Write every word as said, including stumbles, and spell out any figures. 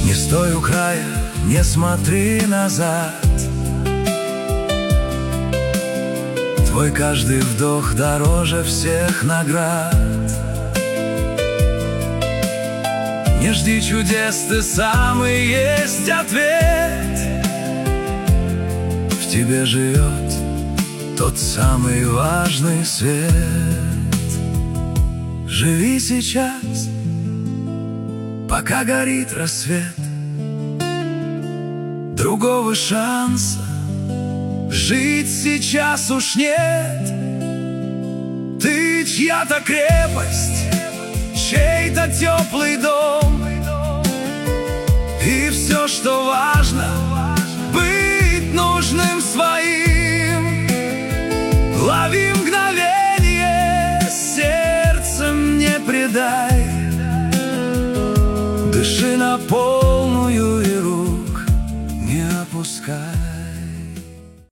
Не стой у края, не смотри назад. Твой каждый вдох дороже всех наград. Не жди чудес, ты сам и есть ответ. В тебе живет тот самый важный свет. Живи сейчас, пока горит рассвет. Другого шанса жить сейчас уж нет. Ты чья-то крепость, чей-то теплый дом. И все, что важно, быть нужным своим. Лови мгновение, сердцем не предай. Дыши на полную и рук не опускай.